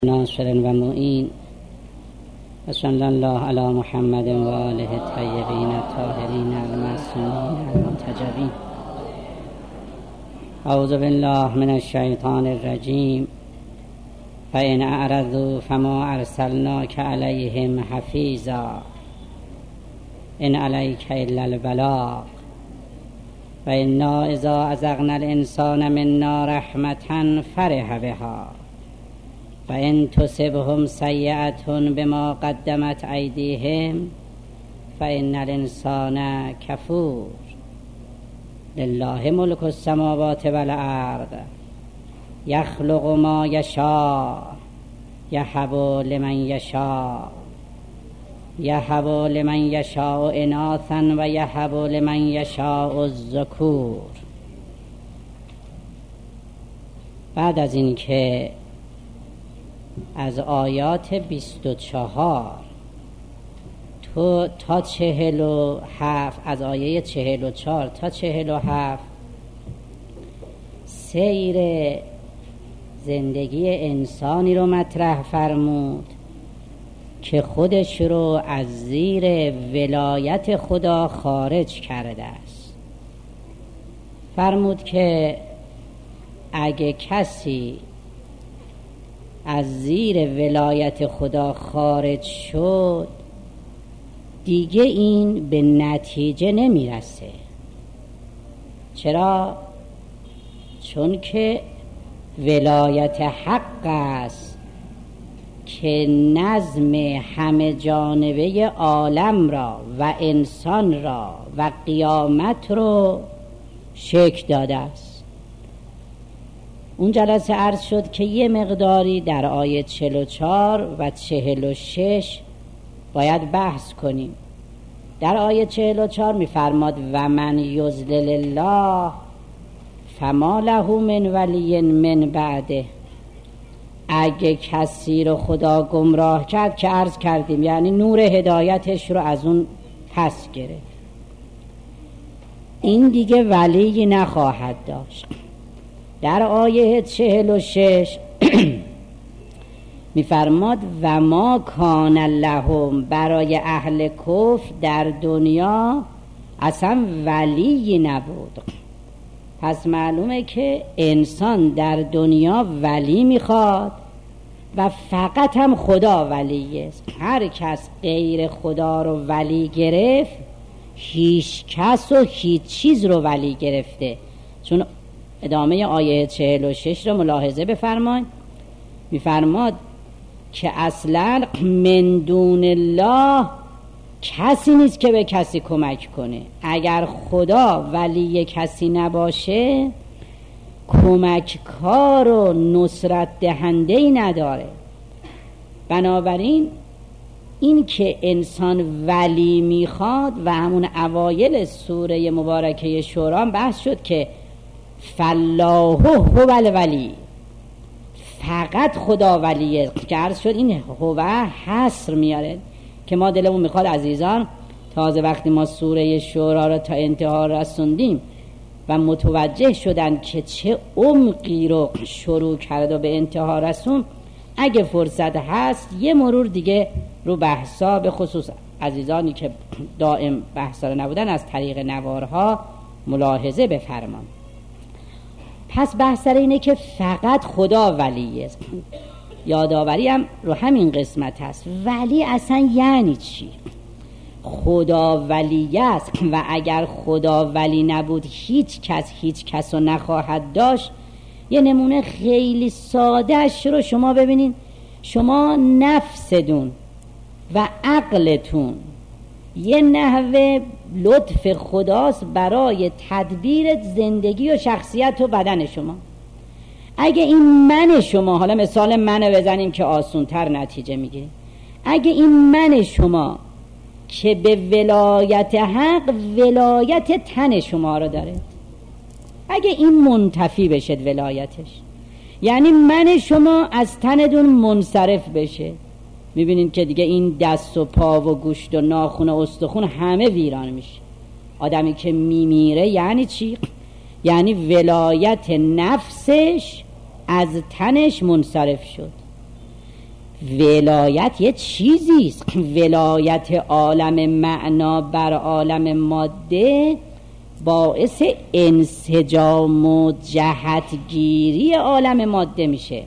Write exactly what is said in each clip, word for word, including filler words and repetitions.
ناصر و معین و صلی الله علی محمد و آله الطیبین الطاهرین المعصومین المنتجبین. اعوذ بالله من الشیطان الرجیم. فإن أعرضوا فما أرسلناك عليهم حفیظا إن عليك إلا البلاغ وإنا إذا أذقنا الإنسان منا رحمة فرح بها فإن تصبهم سیئة بما قدمت أیدیهم فإن الإنسان کفور. لله ملک السماوات والأرض یخلق ما یشاء یهب لمن یشاء یهب لمن یشاء اناثا و یهب لمن یشاء الذکور. بعد از این که از آیات بیست و چهار تو تا چهل و هفت، از آیه چهل و چهار تا چهل و هفت سیر زندگی انسانی رو مطرح فرمود که خودش رو از زیر ولایت خدا خارج کرده است. فرمود که اگه کسی از زیر ولایت خدا خارج شد دیگه این به نتیجه نمیرسه. چرا؟ چون که ولایت حق است که نظم همه جانبه عالم را و انسان را و قیامت رو شکل داده است. اون جلسه عرض شد که یه مقداری در آیه چهل و چهار و چهل و شش باید بحث کنیم. در آیه چهل و چهار می‌فرماد و من یضلل الله فما له من ولی من بعده. اگه کسی رو خدا گمراه کرد که عرض کردیم یعنی نور هدایتش رو از اون پس گرفت، این دیگه ولی نخواهد داشت. در آیه چهل و شش می‌فرماد و ما کان لهم، برای اهل کفر در دنیا اصلا ولی نبود. پس معلومه که انسان در دنیا ولی میخواد و فقط هم خدا ولی است. هر کس غیر خدا رو ولی گرفت هیچ کس و هیچ چیز رو ولی گرفته. چون ادامه آیه چهل و شش رو ملاحظه بفرمایید، میفرماد که اصلا من دون الله کسی نیست که به کسی کمک کنه. اگر خدا ولی کسی نباشه کمک کار و نصرت دهنده‌ای نداره. بنابراین این که انسان ولی میخواد و همون اوایل سوره مبارکه شورا بحث شد که فالله هو الولی، فقط خدا ولیه. که عرض شد این هو حصر میاره که ما دلمون میخواد عزیزان تازه وقتی ما سوره شورا رو تا انتها رسوندیم و متوجه شدن که چه عمقی رو شروع کرد و به انتها رسون، اگه فرصت هست یه مرور دیگه رو بحثا، به خصوص عزیزانی که دائم بحثا رو نبودن، از طریق نوارها ملاحظه بفرمان. پس بحث سر اینه که فقط خدا ولیه. یادآوری هم رو همین قسمت هست. ولی اصلا یعنی چی؟ خدا ولی است و اگر خدا ولی نبود هیچ کس هیچ کس رو نخواهد داشت. یه نمونه خیلی سادهش رو شما ببینین. شما نفستون و عقلتون یه نحوه لطف خداست برای تدبیر زندگی و شخصیت و بدن شما. اگه این من شما، حالا مثال منو بزنیم که آسونتر نتیجه میگیره، اگه این من شما که به ولایت حق ولایت تن شما رو داره، اگه این منتفی بشد ولایتش، یعنی من شما از تنتون منصرف بشه، میبینید که دیگه این دست و پا و گوشت و ناخن و استخون همه ویران میشه. آدمی که میمیره یعنی چی؟ یعنی ولایت نفسش از تنش منصرف شد. ولایت یه چیزیست. ولایت عالم معنا بر عالم ماده باعث انسجام و جهتگیری عالم ماده میشه.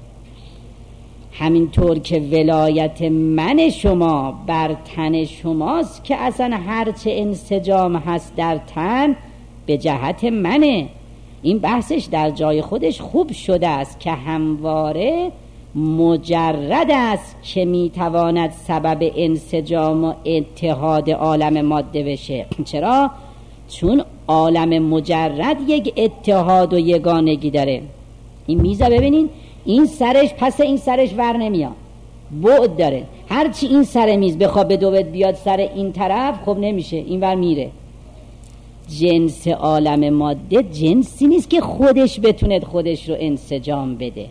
همینطور که ولایت من شما بر تن شماست که اصلا هرچه انسجام هست در تن به جهت منه. این بحثش در جای خودش خوب شده است که همواره مجرد است که میتواند سبب انسجام و اتحاد عالم ماده بشه. چرا؟ چون عالم مجرد یک اتحاد و یگانگی داره. این میزه ببینین، این سرش پس این سرش ور نمیاد، بعد داره. هرچی این سر میز بخواد به دوت بیاد سر این طرف خب نمیشه، این ور میره. جنس عالم ماده جنسی نیست که خودش بتونه خودش رو انسجام بده.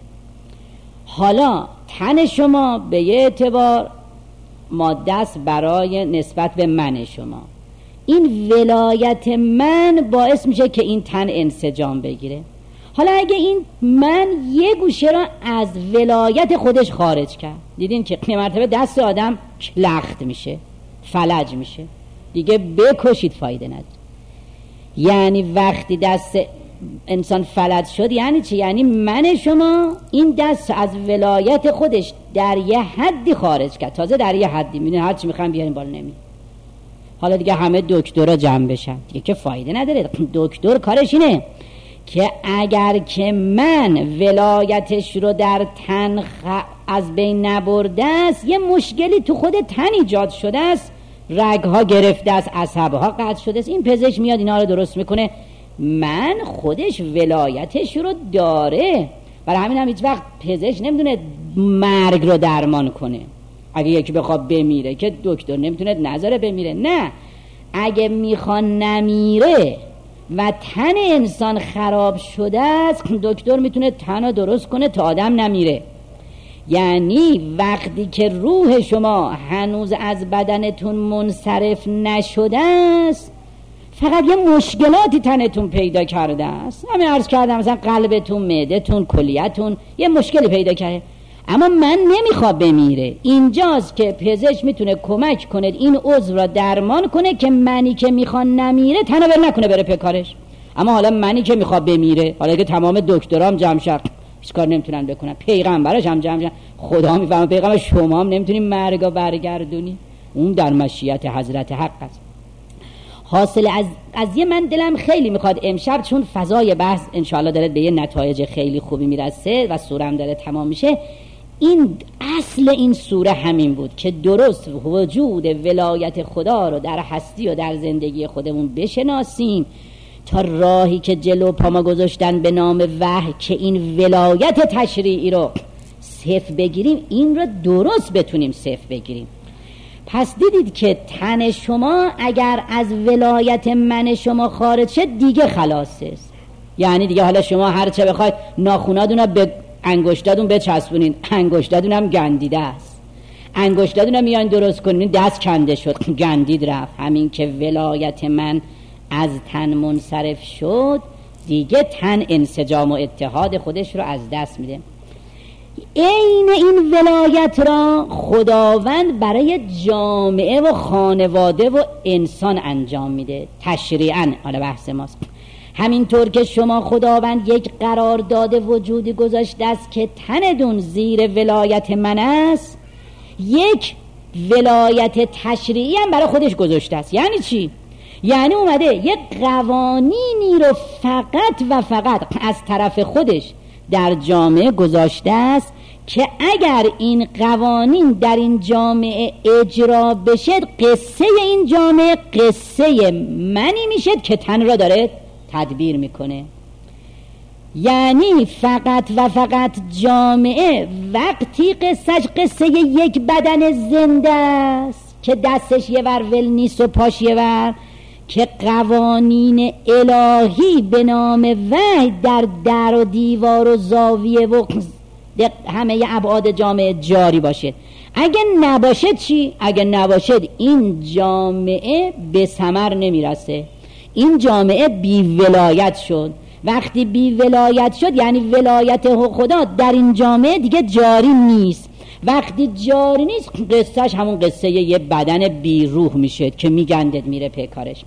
حالا تن شما به یه اعتبار ماده است برای نسبت به من شما. این ولایت من باعث میشه که این تن انسجام بگیره. حالا اگه این من یه گوشه را از ولایت خودش خارج کرد، دیدین که مرتبه دست آدم لخت میشه، فلج میشه، دیگه بکشید فایده نداره. یعنی وقتی دست انسان فلج شد یعنی چی؟ یعنی من شما این دست از ولایت خودش در یه حدی خارج کرد، تازه در یه حدی، میدونی هر چی میخوام بیاریم بالا نمی. حالا دیگه همه دکترها جمع بشن دیگه که فایده نداره. دکتر کارش اینه که اگر که من ولایتش رو در تن خ... از بین نبرده است، یه مشکلی تو خود تن ایجاد شده است، رگها گرفته است، عصبها قطع شده است، این پزشک میاد اینا رو درست میکنه. من خودش ولایتش رو داره. برای همین هم هیچ وقت پزشک نمیدونه مرگ رو درمان کنه. اگه یکی بخواد بمیره که دکتر نمیتونه نذاره بمیره. نه، اگه میخوان نمیره و تن انسان خراب شده است، دکتر میتونه تن رو درست کنه تا آدم نمیره. یعنی وقتی که روح شما هنوز از بدنتون منصرف نشده است، فقط یه مشکلاتی تنتون پیدا کرده است. همین عرض کردم مثلا قلبتون، معدتون، کلیتون یه مشکلی پیدا کرده، اما من نمیخواد بمیره. اینجاست که پزشک میتونه کمک کنه این عضو را درمان کنه که منی که میخواد نمیره تنو بر نکنه بره پکارش. اما حالا منی که میخواد بمیره، حالا که تمام دکترام جمع شد هیچ کار نمیتونن بکنن، پیغمبرش هم جمع شد، خدا میفهمه پیغمبر شما هم نمیتونین مرگا برگردونی، اون در مشیت حضرت حق است. حاصل از قضیه من دلم خیلی میخواد امشب، چون فضای بحث انشاءالله داره به یه نتایج خیلی خوبی میرسه و سوره هم داره تمام میشه، این اصل این سوره همین بود که درست وجود ولایت خدا رو در هستی و در زندگی خودمون بشناسیم، تا راهی که جلو پا ما گذاشتن به نام وحی که این ولایت تشریعی رو صفر بگیریم، این رو درست بتونیم صفر بگیریم. پس دیدید که تن شما اگر از ولایت من شما خارج شد دیگه خلاص است. یعنی دیگه حالا شما هر چه بخواید ناخوناتون رو به انگشتاتون بچسبونین، انگشتاتون هم گندیده است، انگشتاتون رو میان درست کنین، دست کنده شد، گندید رفت. همین که ولایت من از تن منصرف شد دیگه تن انسجام و اتحاد خودش رو از دست میده. این این ولایت را خداوند برای جامعه و خانواده و انسان انجام میده تشریعاً. حالا بحث ماست. همینطور که شما خداوند یک قرارداد وجودی گذاشته است که تنتون زیر ولایت من است، یک ولایت تشریعی هم برای خودش گذاشته است. یعنی چی؟ یعنی اومده یک قوانینی رو فقط و فقط از طرف خودش در جامعه گذاشته است که اگر این قوانین در این جامعه اجرا بشه، قصه این جامعه قصه منی میشه که تن را داره تدبیر میکنه. یعنی فقط و فقط جامعه وقتی قصهش قصه یک بدن زنده است که دستش یه ور ول نیست و پاش یه ور، که قوانین الهی به نام وحی در در و دیوار و زاویه و همه ابعاد جامعه جاری باشه. اگه نباشه چی؟ اگه نباشه این جامعه به ثمر نمیرسه، این جامعه بی ولایت شد. وقتی بی ولایت شد یعنی ولایت خدا در این جامعه دیگه جاری نیست. وقتی جاری نیست قصهش همون قصه یه بدن بی روح میشه که میگندد میره پیکارش.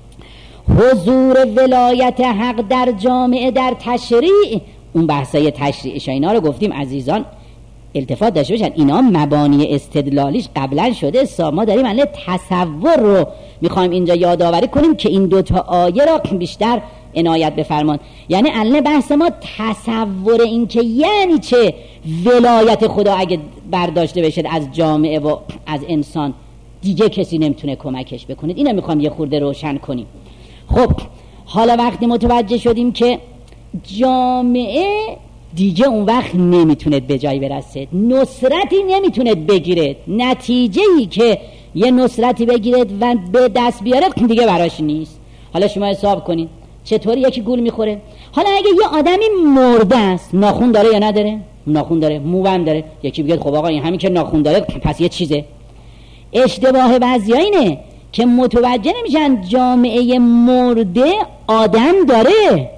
حضور ولایت حق در جامعه در تشریع، اون بحثای تشریعش اینا رو گفتیم عزیزان التفات داشته باشن، اینا مبانی استدلالیش قبلا شده. ما داریم الان تصور رو میخوایم اینجا یادآوری کنیم که این دوتا آیه را بیشتر عنایت بفرمان. یعنی الان بحث ما تصور این که یعنی چه ولایت خدا اگه برداشته بشه از جامعه و از انسان دیگه کسی نمیتونه کمکش بکنه. اینو میخوام یه خورده روشن کنیم. خب حالا وقتی متوجه شدیم که جامعه دیگه اون وقت نمیتونه به جایی برسه، نصرتی نمیتونه بگیره، نتیجه‌ای که یه نصرتی بگیره و به دست بیاره دیگه براش نیست. حالا شما حساب کنین چطوری یکی گول میخوره. حالا اگه یه آدمی مرده است، ناخون داره یا نداره؟ ناخون داره، موام داره. یکی بگه خب آقا این همین که ناخون داره پس یه چیزه. اشتباه بعضیا اینه که متوجه نمیشن جامعه مرده آدم داره،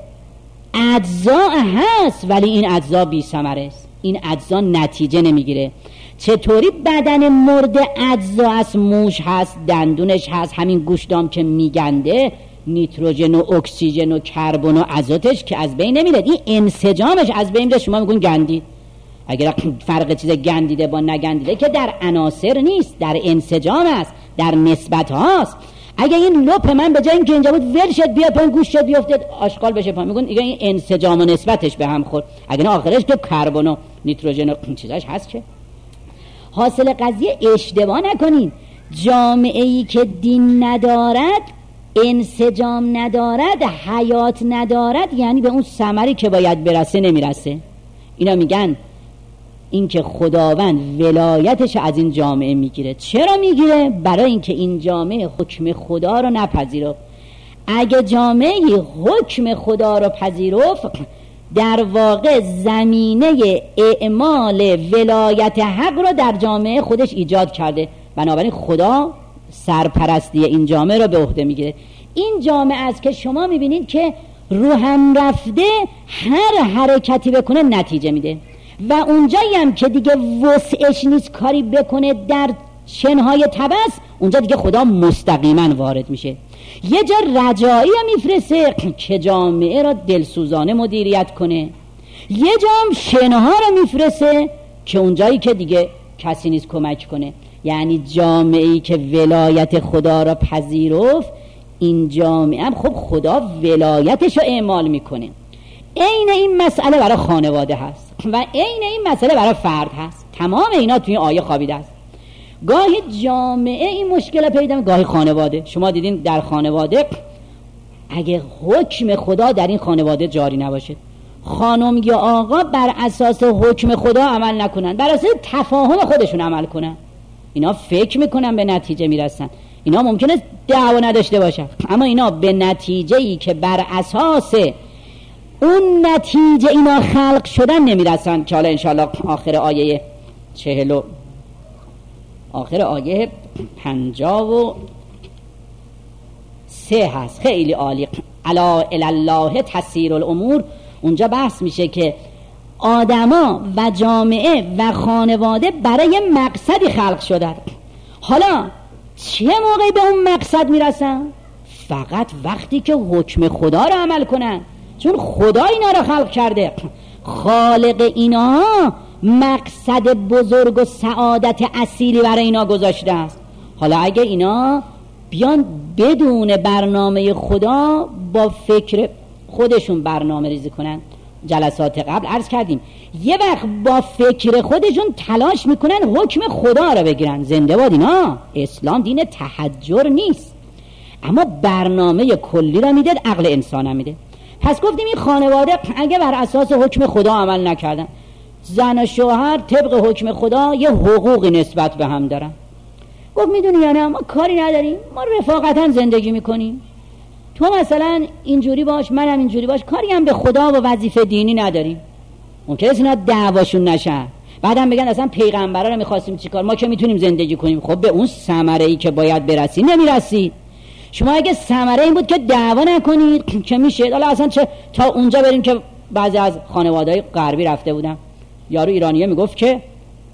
اجزا هست، ولی این اجزا بی ثمره است، این اجزا نتیجه نمیگیره. چطوری بدن مرده اجزا است؟ موش هست، دندونش هست، همین گوشتام که میگنده، نیتروژن و اکسیژن و کربن و ازوتش که از بین نمیره، این انسجامش از بین میره. شما میگون گندید، اگر فرق چیز گندیده با نگندیده که در عناصر نیست، در انسجام است، در نسبت هاست. اگه این لپ من به جای اینکه اینجا بود ول شد بیاد پایین، گوش شد بیافتد آشغال بشه پایین، میگن دیگه این انسجام و نسبتش به هم خورد. اگه نه آخرش که کربن و نیتروژن و چیزاش هست. که حاصل قضیه اشتباه نکنین، جامعه ای که دین ندارد، انسجام ندارد، حیات ندارد، یعنی به اون ثمری که باید برسه نمیرسه. اینا میگن این که خداوند ولایتش از این جامعه میگیره. چرا میگیره؟ برای اینکه این جامعه حکم خدا رو نپذیرفت. اگه جامعه حکم خدا رو پذیرفت، در واقع زمینه اعمال ولایت حق رو در جامعه خودش ایجاد کرده. بنابراین خدا سرپرستی این جامعه رو به عهده میگیره. این جامعه است که شما میبینید که رو هم رفته هر حرکتی بکنه نتیجه میده، و اونجایی هم که دیگه وسعش نیست کاری بکنه در شنهای تبس، اونجا دیگه خدا مستقیما وارد میشه. یه جا رجایی میفرسته که جامعه را دلسوزانه مدیریت کنه، یه جا هم شنها را میفرسته که اونجایی که دیگه کسی نیست کمک کنه. یعنی جامعه‌ای که ولایت خدا را پذیرفت، این جامعه هم خب خدا ولایتش رو اعمال میکنه. عین این مسئله برای خانواده هست و عین این مسئله برای فرد هست. تمام اینا توی آیه خوابیده است. گاهی جامعه این مشکل پیدا می‌کنه، گاهی خانواده. شما دیدین در خانواده اگه حکم خدا در این خانواده جاری نباشه، خانم یا آقا بر اساس حکم خدا عمل نکنن، بر اساس تفاهم خودشون عمل کنن، اینا فکر میکنن به نتیجه میرسن. اینا ممکنه دعوا نداشته باشن، اما اینا به نتیجه‌ای که بر اساس اون نتیجه اینا خلق شدن نمیرسن. که حالا انشاءالله آخر آیه چهل آخر آیه پنجاه و سه هست، خیلی عالی. الا الله تسیر الامور. اونجا بحث میشه که آدما و جامعه و خانواده برای مقصدی خلق شدن. حالا چه موقعی به اون مقصد میرسن؟ فقط وقتی که حکم خدا رو عمل کنن، چون خدا اینا رو خلق کرده. خالق اینا مقصد بزرگ و سعادت اصیلی برای اینا گذاشته است. حالا اگه اینا بیان بدون برنامه خدا با فکر خودشون برنامه ریزی کنن، جلسات قبل عرض کردیم یه وقت با فکر خودشون تلاش میکنن حکم خدا رو بگیرن. زنده باد اینا. اسلام دین تحجر نیست، اما برنامه کلی رو میده، عقل انسان هم میده. پس گفتیم این خانواده اگه بر اساس حکم خدا عمل نکردن، زن و شوهر طبق حکم خدا یه حقوقی نسبت به هم دارن. گفت میدونی یا نه ما کاری نداریم، ما رفاقتا زندگی میکنیم، تو مثلا اینجوری باش منم اینجوری باش، کاری هم به خدا و وظیفه دینی نداریم. ممکنه اینا دعواشون نشن، بعدم بگن اصلا پیغمبرا رو می‌خواستیم چیکار، ما که میتونیم زندگی کنیم. خب به اون ثمره‌ای که باید برسی نمیرسی. شما اگه ثمره این بود که دعوا نکنید که میشه، حالا اصلا چه تا اونجا بریم که بعضی از خانواده‌های غربی رفته بودن، یارو ایرانیه میگفت که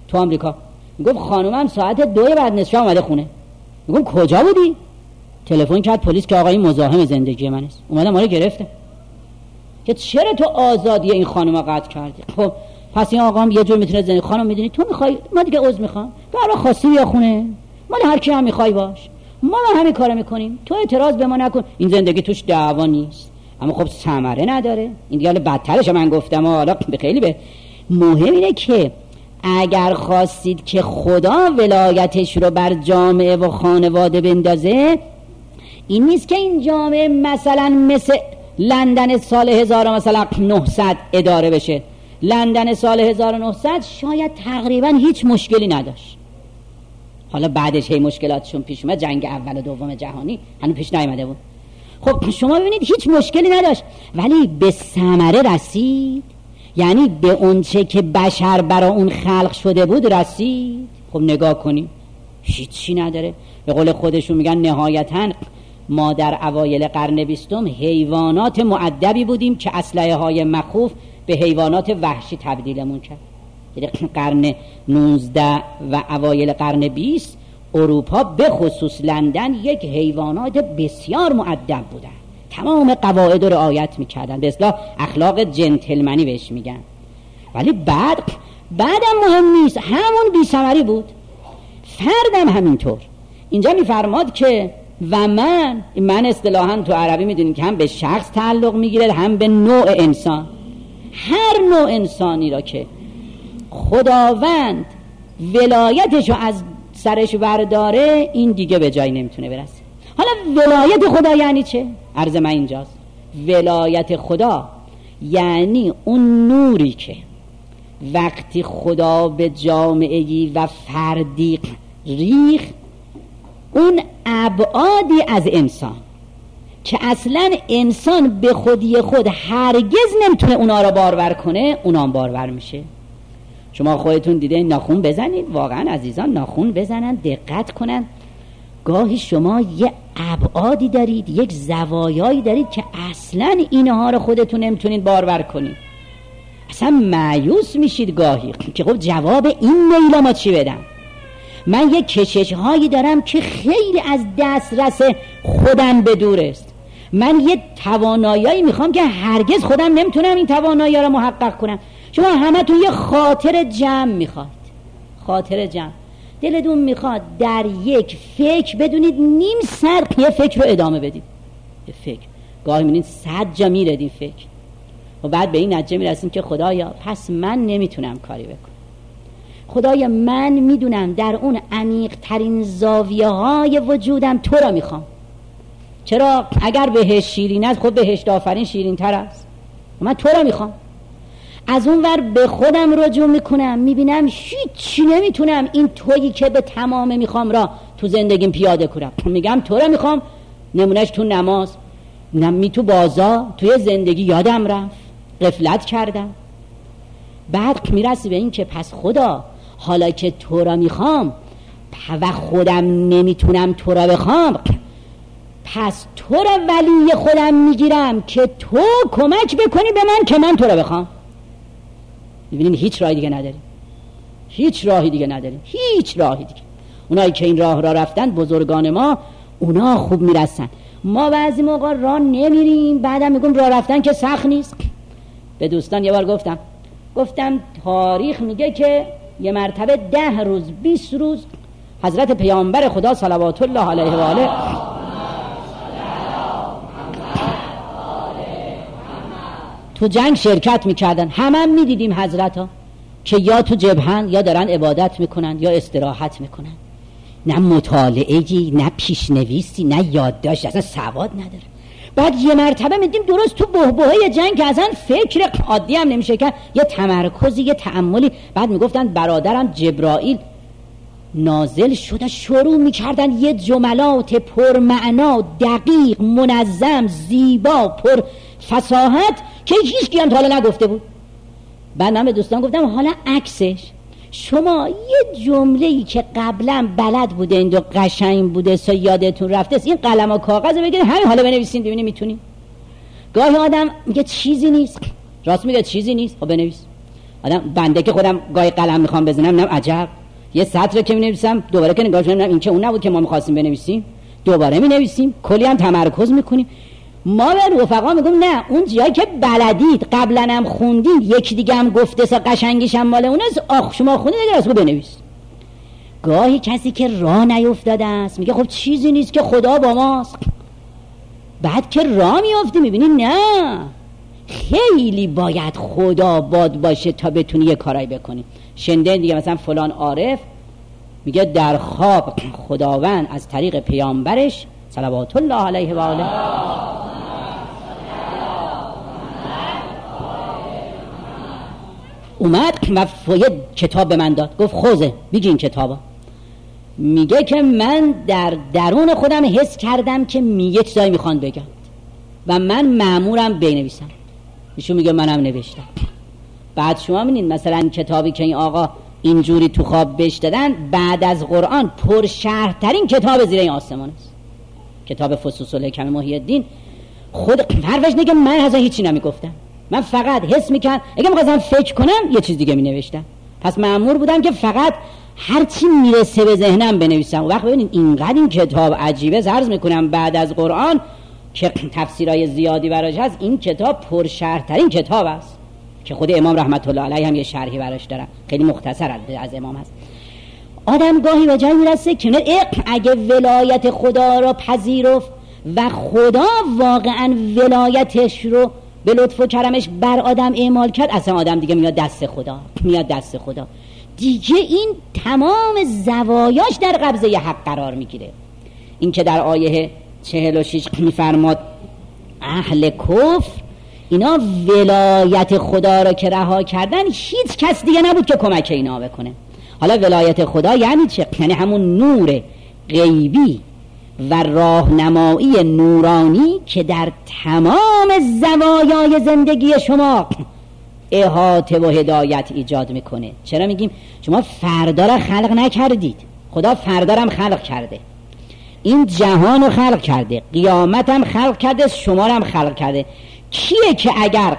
تو آمریکا. میگفت خانومم ساعت دو بعد نصف اومده خونه. میگم کجا بودی؟ تلفن کرد پلیس که آقا این مزاحم زندگی من است. اومدم ما رو گرفته که چرا تو آزادی این خانوما قطع کردی. خب پس این آقام یه جور میتونه زندگی. خانم میدونی تو میخوای، ما دیگه عذر میخوام، برای خاصی بیا خونه، مال هر کی هم میخوای باش، ما هم همین کارو میکنیم، تو اعتراض به ما نکن. این زندگی توش دعوا نیست، اما خب ثمره نداره. این دیگه بدترش من گفتم. حالا به خیلی به مهم اینه که اگر خواستید که خدا ولایتش رو بر جامعه و خانواده بندازه، این نیست که این جامعه مثلا مثل لندن سال هزار مثلا نهصد اداره بشه. لندن سال هزار و نهصد شاید تقریبا هیچ مشکلی نداشت. حالا بعدش هی مشکلاتشون پیش اومد، جنگ اول و دوم جهانی هنوز پیش نیامده بود. خب شما ببینید هیچ مشکلی نداشت، ولی به ثمره رسید، یعنی به اونچه که بشر برای اون خلق شده بود رسید. خب نگاه کنیم هیچی نداره. به قول خودشون میگن نهایتاً ما در اوایل قرن بیستم حیوانات مؤدبی بودیم که اسلحه های مخوف به حیوانات وحشی تبدیلمون کرد. یعنی قرن نوزده و اوایل قرن بیست اروپا به خصوص لندن یک حیوانات بسیار مؤدب بودن، تمام قواعد رو رعایت میکردن، به اصطلاح اخلاق جنتلمنی بهش میگن. ولی بعد بعدم مهم نیست، همون بی‌ثمری بود. فردم همینطور. اینجا میفرماد که و من من اصطلاحاً تو عربی میدونیم که هم به شخص تعلق میگیره هم به نوع انسان. هر نوع انسانی را که خداوند ولایتشو از سرش برداره، این دیگه به جایی نمیتونه برسه. حالا ولایت خدا یعنی چه؟ عرض من اینجاست. ولایت خدا یعنی اون نوری که وقتی خدا به جامعه‌ای و فردی ریخ، اون ابعادی از انسان که اصلا انسان به خودی خود هرگز نمیتونه اونا را بارور کنه، اونام بارور میشه. شما خودتون دیده ناخون بزنید، واقعا عزیزان ناخون بزنن، دقت کنن. گاهی شما یه ابعادی دارید، یک زوایایی دارید که اصلا اینها رو خودتون نمیتونید بارور کنید. اصلا مایوس میشید گاهی که خب جواب این میل ما چی بدم. من یک کشش هایی دارم که خیلی از دسترس خودم به دور است. من یه توانایی میخوام که هرگز خودم نمیتونم این توانایی رو محقق کنم. شما همه تو یه خاطر جمع میخواد، خاطر جمع. دلتون میخواد در یک فکر بدونید نیم سر یه فکر رو ادامه بدید. یه فکر گاهی میبینید صد جا میرد این فکر و بعد به این نتیجه میرسیم که خدایا پس من نمیتونم کاری بکنم. خدایا من میدونم در اون عمیق ترین زاویه های وجودم تو را میخوام. چرا؟ اگر بهشت شیرین است، خب بهشت آفرین شیرین تر است. من تو را میخوام. از اون ور به خودم رجوع میکنم، میبینم هیچی نمیتونم این تویی که به تمام میخوام را تو زندگیم پیاده کنم. میگم تو را میخوام. نمونهش تو نماز، نمی تو بازار، توی زندگی یادم رفت، غفلت کردم. بعد میرسی به این که پس خدا حالا که تو را میخوام و خودم نمیتونم تو را بخوام، پس تو را ولی خودم میگیرم که تو کمک بکنی به من که من تو را بخوام. میبینین هیچ راهی دیگه نداریم، هیچ راهی دیگه نداریم، هیچ راهی دیگه. اونایی که این راه را رفتن بزرگان ما، اونا خوب میرسن. ما بعضی موقع راه نمیریم، بعدم میگم راه رفتن که سخت نیست. به دوستان یه بار گفتم گفتم تاریخ میگه که یه مرتبه ده روز بیست روز حضرت پیامبر خدا صلوات الله علیه و آله تو جنگ شرکت میکردن. همه هم میدیدیم حضرت ها که یا تو جبهن یا دارن عبادت میکنن یا استراحت میکنن. نه مطالعه‌ای، نه پیشنویسی، نه یادداشت، اصلا سواد نداره. بعد یه مرتبه میدیم درست تو بحبوحه جنگ که اصلا فکر عادی هم نمیشه که یه تمرکزی، یه تأملی. بعد میگفتن برادرم جبرائیل نازل شده، شروع میکردن یه جملات پر معنا، دقیق، منظم، زیبا، پر فصاحت که هیچ کی هم تا حالا نگفته بود. بعد من به دوستان گفتم حالا عکسش، شما یه جمله‌ای که قبلا بلد بوده این دو قشنگ بوده سو یادتون رفته، این قلم و کاغذ رو بگیرید همین حالا بنویسین ببینید میتونید. گاهی آدم میگه چیزی نیست، راست میگه چیزی نیست، خب بنویس. آدم بنده که خودم گاهی قلم میخوام بزنم نم عجب یه سطر که مینویسم دوباره که نگاهش نمیدونم این که اون نبود که ما میخواستیم بنویسیم، دوباره مینویسیم، کلی هم تمرکز میکنیم. ما به رفقا میگم نه اون جایی که بلدید قبلا هم خوندید یکی دیگه هم گفته سا قشنگیش هم مال اونست، آخ شما خوندید دیگه راست بنویس. گاهی کسی که راه نیفتاده است میگه خب چیزی نیست که خدا با ماست، بعد که راه میافتی میبینی نه خیلی باید خدا باد باشه تا بتونی یه کارایی بکنی. شنده دیگه مثلا فلان عارف میگه در خواب خداوند از طریق پیامبرش صلوات الله علیه و آله اومد و یه کتاب به من داد، گفت خوزه بگی این کتابا. میگه که من در درون خودم حس کردم که یه چیزایی میخوان بگم و من مأمورم بنویسم. ایشون میگه منم نوشتم. بعد شما میبینید مثلا این کتابی که این آقا اینجوری تو خواب بهش دادن بعد از قرآن پر شرح‌ترین کتاب زیر این آسمان است، کتاب فصوص الحکم محی الدین. خود حرفش اینه که من اصلا هیچی نمیگفتم، من فقط حس میکنم اگه میخواستم فکر کنم یه چیز دیگه مینوشتم. پس مأمور بودم که فقط هر چی میرسه به ذهنم بنویسم. و وقت ببینید اینقدر این کتاب عجیبه، عرض میکنم بعد از قرآن که تفسیرهای زیادی براش هست، این کتاب پر شرح‌ترین کتاب است که خود امام رحمت الله علیه هم یه شرحی براش دارن، خیلی مختصر از امام هست. آدم گاهی به جایی میرسه که اگه ولایت خدا رو پذیرفت و خدا واقعا ولایتش رو به لطف و کرمش بر آدم اعمال کرد، اصلا آدم دیگه میاد دست خدا، میاد دست خدا دیگه، این تمام زوایاش در قبضه ی حق قرار میگیره. این که در آیه چهل و شش میفرماد اهل کفر اینا ولایت خدا را که رها کردن هیچ کس دیگه نبود که کمک اینا بکنه. حالا ولایت خدا یعنی چه؟ یعنی همون نور غیبی و راهنمایی نورانی که در تمام زوایای زندگی شما احاطه و هدایت ایجاد میکنه. چرا میگیم؟ شما فردا را خلق نکردید، خدا فردا را هم خلق کرده، این جهان رو خلق کرده، قیامت هم خلق کرده، شما را هم خلق کرده. کیه که اگر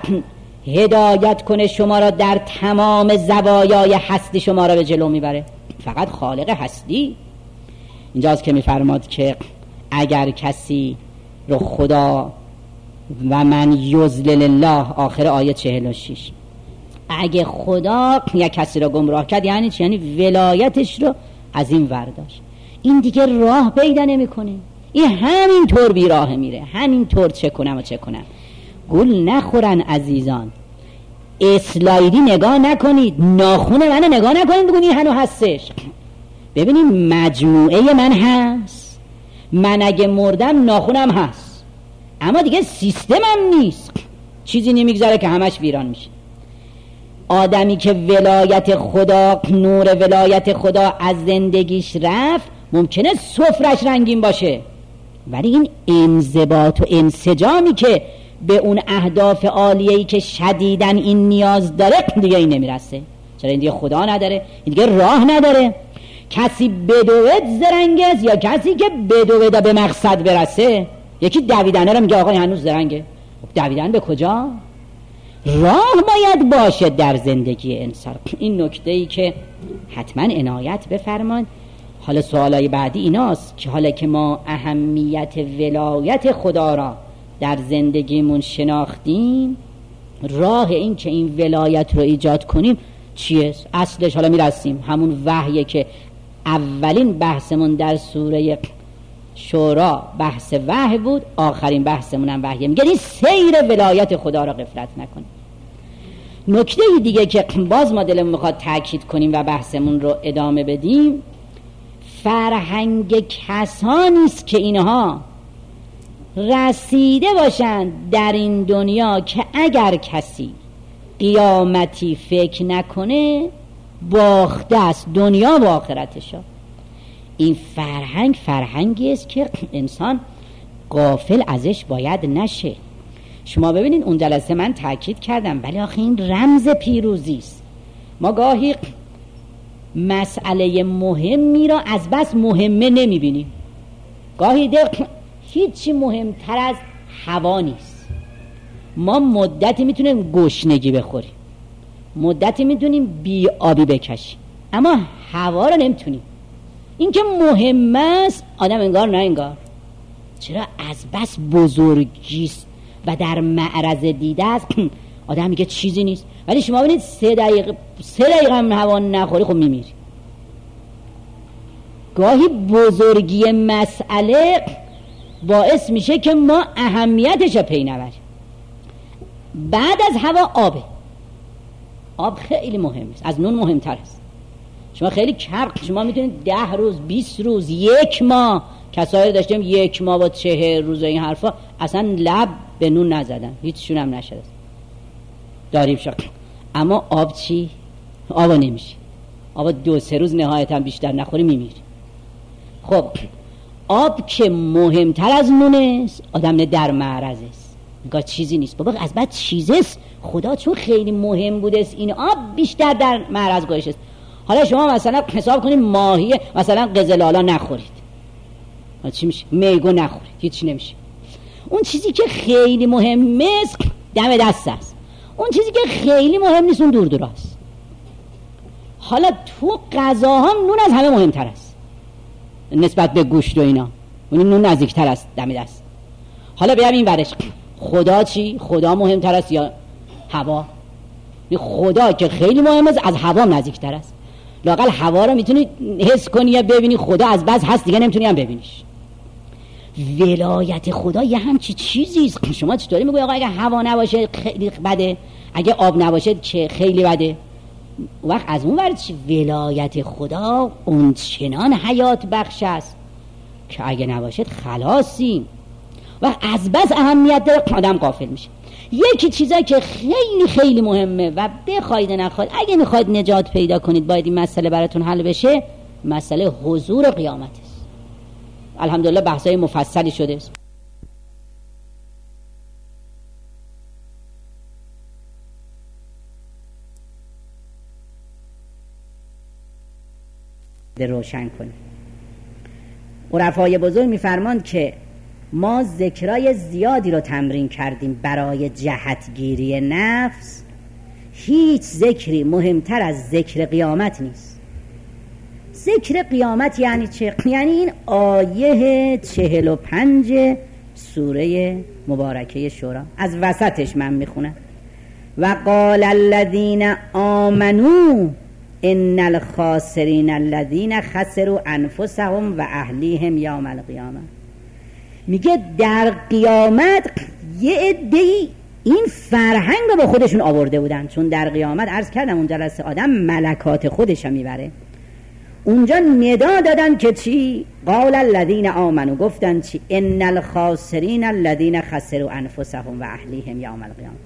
هدایت کنه شما را در تمام زوایای هستی شما را به جلو میبره؟ فقط خالق هستی. اینجاست که میفرماد که اگر کسی رو خدا و من یضلل الله، آخر آیه چهل و شش، اگه خدا یک کسی را گمراه کرد یعنی چی؟ یعنی ولایتش رو از این ورداشت، این دیگه راه پیدا نمیکنه، این همین طور بی راه میره، همین طور چه کنم و چه کنم. گل نخورن عزیزان، اسلایدی نگاه نکنید، ناخون من نگاه نکنید بگونید هنو هستش. ببینید مجموعه من هست، من اگه مردم ناخونم هست، اما دیگه سیستمم نیست، چیزی نمیگذاره که همش ویران میشه. آدمی که ولایت خدا، نور ولایت خدا از زندگیش رفت، ممکنه سفرش رنگین باشه، ولی این انضباط و انسجامی که به اون اهداف عالیه‌ای که شدیدن این نیاز داره دیگه این نمیرسه. چرا؟ این دیگه خدا نداره، این دیگه راه نداره. کسی بدوید زرنگه است یا کسی که بدوید به مقصد برسه؟ یکی دویدنه رو میگه آقای هنوز زرنگه، دویدن به کجا؟ راه باید باشه در زندگی انسان. این نکته‌ای که حتما عنایت بفرمان. حالا سوالای بعدی ایناست که حالا که ما اهمیت ولایت خدا را در زندگیمون شناختیم، راه این که این ولایت رو ایجاد کنیم چیه؟ اصلش حالا میرسیم همون وحیه که اولین بحثمون در سوره شورا بحث وحی بود، آخرین بحثمون هم وحیه. میگه این سیر ولایت خدا را غفلت نکنیم. نکته دیگه که باز ما دلمون میخواد تاکید کنیم و بحثمون رو ادامه بدیم، فرهنگ کسانی است که اینها رسیده باشند در این دنیا که اگر کسی قیامتی فکر نکنه باخته است دنیا و آخرتشا. این فرهنگ فرهنگی است که انسان غافل ازش باید نشه. شما ببینید اون جلسه من تاکید کردم، ولی آخه این رمز پیروزی است. ما گاهی مسئله مهمی را از بس مهمه نمیبینیم، گاهی ده هیچی مهمتر از هوا نیست. ما مدتی میتونیم گشنگی بخوریم، مدتی میتونیم بی آبی بکشیم، اما هوا رو نمیتونیم. این که مهم است آدم انگار نه انگار. چرا؟ از بس بزرگیست و در معرض دیده است آدم میگه چیزی نیست. ولی شما ببینید سه دقیقه سه دقیقه هم هوا نخوری خب میمیری. گاهی بزرگی مسئله باعث میشه که ما اهمیتش رو پی نبریم. بعد از هوا آبه. آب خیلی مهم است، از نون مهمتر است. شما خیلی کم، شما میتونید ده روز بیست روز یک ماه، کسایی داشتیم یک ماه با چهر روز این حرفا اصلا لب به نون نزدن، هیچشون هم نشد داریم شد. اما آب چی؟ آب نمیشه. آب دو سه روز نهایتا بیشتر نخوری میمیری. خب آب که مهمتر از نون است آدم در معرض است، میگه چیزی نیست. بابا از بعد چیزست، خدا چون خیلی مهم بوده است این آب بیشتر در معرض گذاشته است. حالا شما مثلا حساب کنید ماهی مثلا قزلالا نخورید، چی میشه؟ میگو نخورید، هیچ نمیشه. اون چیزی که خیلی مهمه است دم دست است، اون چیزی که خیلی مهم نیست اون دور دور است. حالا تو غذاها نون از همه مهمتر است نسبت به گوشت و اینا، اون نون نزدیکتر است دم دست. حالا بیام این ورش، خدا چی؟ خدا مهمتر است یا هوا؟ خدا که خیلی مهم است از هوا نزدیکتر است. لااقل هوا رو میتونی حس کنی یا ببینی، خدا از بس هست دیگه نمیتونی هم ببینیش. ولایت خدا یه همچی چیزی است. شما چطوری میگوی آقا اگه هوا نباشه خیلی بده، اگه آب نباشه چه خیلی بده؟ وقت از اون ور چی؟ ولایت خدا اون چنان حیات بخش است که اگه نباشد خلاصیم. و از بس اهمیت داره آدم غافل میشه. یکی چیزایی که خیلی خیلی مهمه و بخواید نخواید اگه میخواید نجات پیدا کنید باید این مسئله براتون حل بشه، مسئله حضور قیامت است. الحمدلله بحثای مفصلی شده است. روشن کنیم. عرفای بزرگ میفرماند که ما ذکرای زیادی رو تمرین کردیم برای جهتگیری نفس، هیچ ذکری مهمتر از ذکر قیامت نیست. ذکر قیامت یعنی چه؟ یعنی این آیه چهل و پنج سوره مبارکه شورا، از وسطش من میخونم. و قال الذین آمنوا ان الخاسرین الذین خسروا انفسهم و اهلیهم یوم القیامه. میگه در قیامت یه عده‌ای این فرهنگ رو به خودشون آورده بودن، چون در قیامت عرض کردم اون جلسه آدم ملکات خودش رو میبره. اونجا ندا دادن که چی؟ قال الذین آمنوا، گفتن چی؟ ان الخاسرین الذین خسروا انفسهم و اهلیهم یوم القیامه.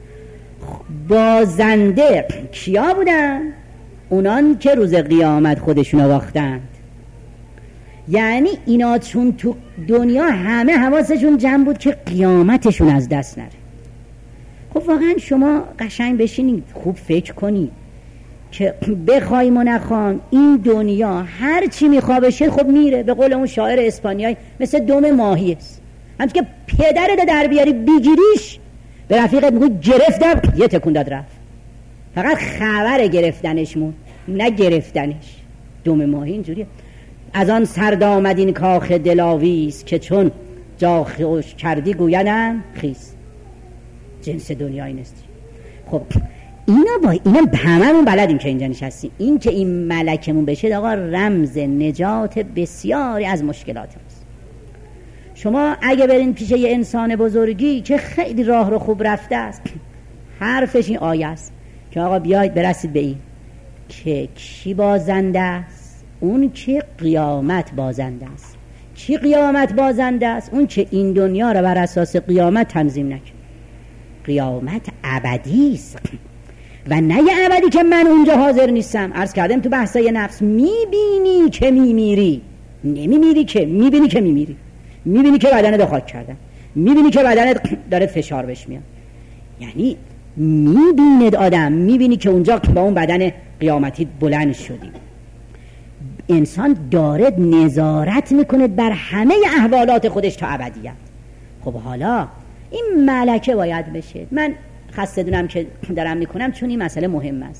بازنده کیا بودن؟ اونان که روز قیامت خودشون رو باختند. یعنی اینا چون تو دنیا همه حواسشون جمع بود که قیامتشون از دست نره. خب واقعا شما قشنگ بشینید خوب فکر کنید که بخوایم و نخوایم این دنیا هر چی میخواه بشه خب میره. به قول اون شاعر اسپانیایی مثل دم ماهی است، همچون که پدرت در بیاری بگیریش به رفیقت میگوی گرفتم یه تکون داد رفت، فقط خبر گرفتنش مون نه گرفتنش. دم ماهی اینجوریه. از آن سرد آمد این کاخ دلاویز که چون جا خوش کردی گویدم خیز. جنس دنیا این است. خب اینا با اینا هممون بلدیم که اینجا نشستیم. این که این ملکمون بشه آقا رمز نجات بسیاری از مشکلات است. شما اگه برین پیش یه انسان بزرگی که خیلی راه رو خوب رفته است، حرفش این آیه است که آقا بیاید برسید به این که کی بازنده است؟ اون که قیامت بازنده است. کی قیامت بازنده است؟ اون که این دنیا رو بر اساس قیامت تنظیم نکنه. قیامت ابدی است و نه یه ابدی که من اونجا حاضر نیستم. عرض کردم تو بحثای نفس میبینی که میمیری، نمیمیری که میبینی که میمیری، میبینی که بدنت خاک کردن، میبینی که بدنت داره فشار بهش میاد. یعنی میبیند آدم، میبینی که اونجا با اون بدن قیامتی بلند شدی. انسان داره نظارت میکنه بر همه احوالات خودش تا ابدیت. خب حالا این ملکه باید بشه. من خسته دونم که دارم میکنم چون این مسئله مهم است.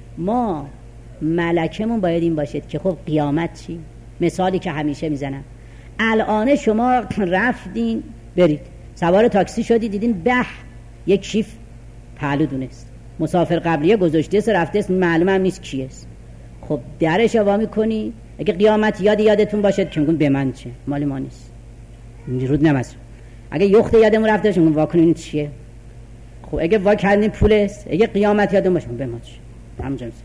ما ملکمون باید این باشد که خب قیامت چی؟ مثالی که همیشه میزنم، الان شما رفتین برید سوار تاکسی شدی، دیدین به یک کیف پهلو دونست، مسافر قبلیه گذاشته است رفته است، معلوم هم نیست کی است. خب درش وا میکنی، اگه قیامت یاد یادتون باشد که میگن به من چه، مال ما نیست، رود نماز. اگه یخت یادمون رفته باشه میگن وا کنین چیه. خب اگه وا کردین پول است، اگه قیامت یادمون باشه به ما چه، همونجا میشه.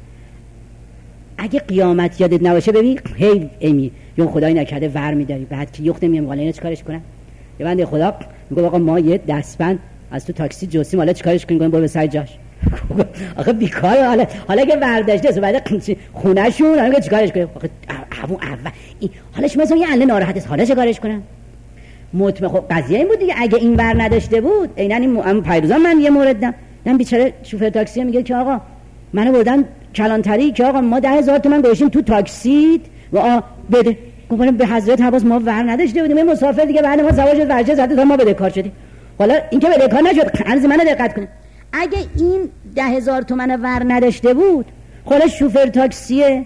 اگه قیامت یادت نباشه ببین هی امی یا خدای نکرده ور میداری، بعد که یخت میام والا اینا چیکارش کنن؟ یه بنده خدا میگه آقا ما یه دستبند از تو تاکسی جوسیم، حالا چیکارش کنیم؟ برو به سر جاش. آخه بیکاره، حالا حالا که برداشته بعد خونه شون حالا چیکارش کنیم؟ آخه همون اول حالا شما مثلا یه عله ناراحت است، حالا چیکارش کنم؟ مطمئن خب قضیه این بود دیگه، اگه این ور نداشته بود عیناً این پیروزان من یه مورد دیدم، من بیچاره شوفر تاکسی میگه که آقا منو بردن کلانتری که آقا ما ده هزار تومان گوشیم تو تاکسی و آ بده. گفتم به حضرت عباس ما ور نداشته بودیم، مسافر دیگه بعد ما سوار شد ورجه زده تا ما بده کار شدیم. حالا این که بده کار نشد، عرض منو دقت کنه، اگه این ده هزار تومان ور نداشته بود خب شوفر تاکسیه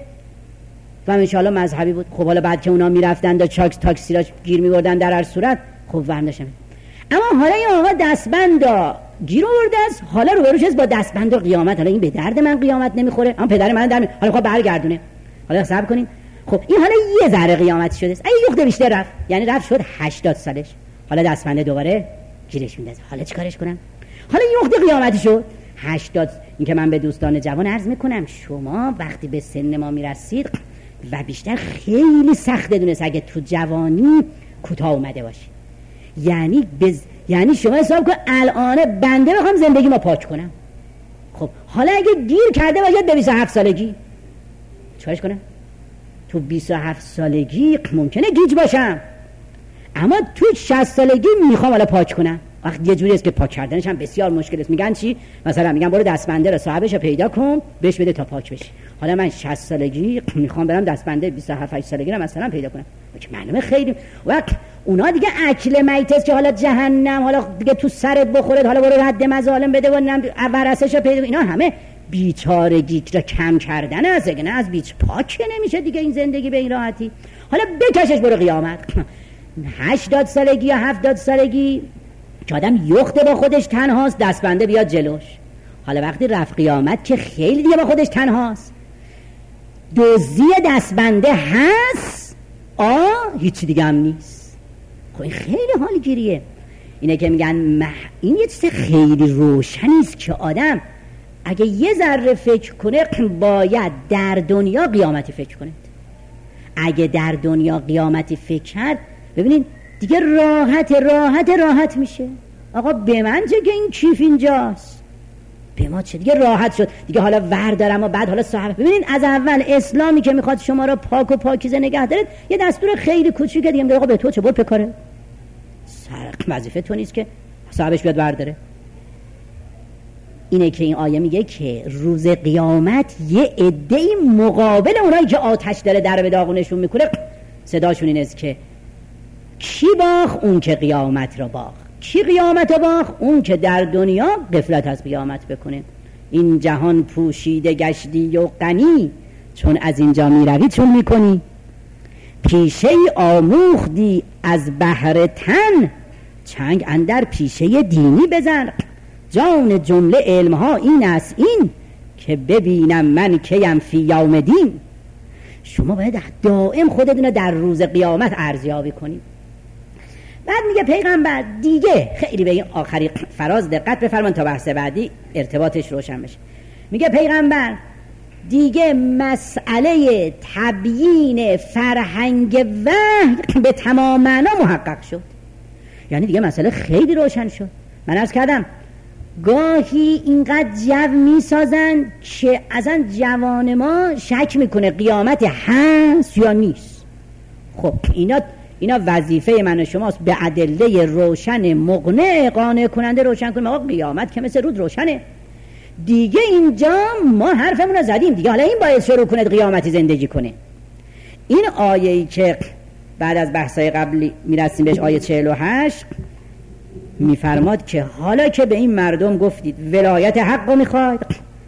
و ان شاء الله مذهبی بود. خب حالا بعد که اونا میرفتن دا چاکس تاکسی را گیر می‌بردن در هر صورت خب ور نشم. اما حالا این آقا دستبندا گیر آورده است، حالا روبروش است با دستبند و قیامت. حالا این به درد من قیامت نمیخوره، اما پدر من در می... حالا خب برگردونه. حالا صبر کنین. خب این حالا یه ذره قیامت شده است، اگه یخت بیشتر رفت یعنی رفت شد هشتاد سالش، حالا دستبند دوباره گیرش میندازه، حالا چیکارش کنم؟ حالا یخت قیامتی شد هشتاد. این که من به دوستان جوان عرض میکنم شما وقتی به سن ما میرسید و بیشتر خیلی سخته دونست اگه تو جوانی کوتاه اومده باشی، یعنی بز... یعنی شما حساب کن الان بنده بخوام زندگی ما پاک کنم، خب حالا اگه گیر کرده باشد به بیست و هفت سالگی چیکارش کنم؟ تو بیست و هفت سالگی ممکنه گیج باشم، اما تو شصت سالگی میخوام حالا پاک کنم. وقت یه جوری است که پاک کردنش هم بسیار مشکل است. میگن چی؟ مثلا میگن برو دستبنده رو صاحبش رو پیدا کن بهش بده تا پاک بشه. حالا من شصت سالگی میخوام برم دستبنده بیست و هفت سالگی رو مثلا پیدا کنم، که معلومه خیلی وقت اونا دیگه اکل میت است که حالا جهنم حالا دیگه تو سرت بخوره، حالا برو رد مظالم بده و نم ورثه‌ش رو پیدا. اینا همه بیچارگی را کم کردن است، نه از بیچ پاک نمیشه دیگه این زندگی به این راحتی. حالا بکشش برو قیامت هشتاد سالگی یا هفتاد سالگی که آدم یخته با خودش تنهاست، دستبنده بیاد جلوش. حالا وقتی رفت قیامت که خیلی دیگه با خودش تنهاست، دزدی دستبنده هست آ هیچی دیگه هم نیست. خب این خیلی حالگیریه. اینه که میگن مح... این یه چیز خیلی روشنی است که آدم اگه یه ذره فکر کنه باید در دنیا قیامتی فکر کنه. اگه در دنیا قیامتی فکر کرد ببینید دیگه راحت راحت راحت میشه. آقا به من چه که این کیف اینجاست، به ما چه دیگه راحت شد دیگه. حالا ور دارم و بعد حالا صاحب. ببینید از اول اسلامی که میخواد شما را پاک و پاکیزه نگه داره یه دستور خیلی کوچیکه دیگه میگه آقا به تو چه بر پکاره، سر وظیفه تو نیست که صاحبش بیاد ور داره. اینه که این آیه میگه که روز قیامت یه عده‌ای مقابل اونایی که آتش داره در به داغونشون میکنه صداشون این است که کی باخ؟ اون که قیامت را باخ. کی قیامت را باخ؟ اون که در دنیا غفلت از قیامت بکنه. این جهان پوشیده گشتی و غنی، چون از اینجا میروی چون میکنی. پیشه آموختی از بحر تن، چنگ اندر پیشه دینی بزن. جان جمله علمها این است این، که ببینم من کیم فی یوم دین. شما باید دائم خودتون در روز قیامت ارزیابی کنید. بعد میگه پیغمبر دیگه خیلی به این آخری فراز دقت بفرمان تا بحث بعدی ارتباطش روشن بشه. میگه پیغمبر دیگه مسئله تبیین فرهنگ وحی به تمام معنا محقق شد. یعنی دیگه مسئله خیلی روشن شد. من عرض کردم گاهی اینقدر جو میسازن که اصلا جوان ما شک میکنه قیامت هست یا نیست. خب اینا اینا وظیفه من و شماست به ادله روشن مقنع قانع کننده روشن کنیم آقا قیامت که مثل رود روشنه دیگه. اینجا ما حرفمون رو زدیم دیگه، حالا این باید شروع کنه قیامتی زندگی کنه. این آیه‌ای که بعد از بحثای قبلی میرسیم بهش، آیه چهل و هشت، میفرماد که حالا که به این مردم گفتید ولایت حق رو میخواید،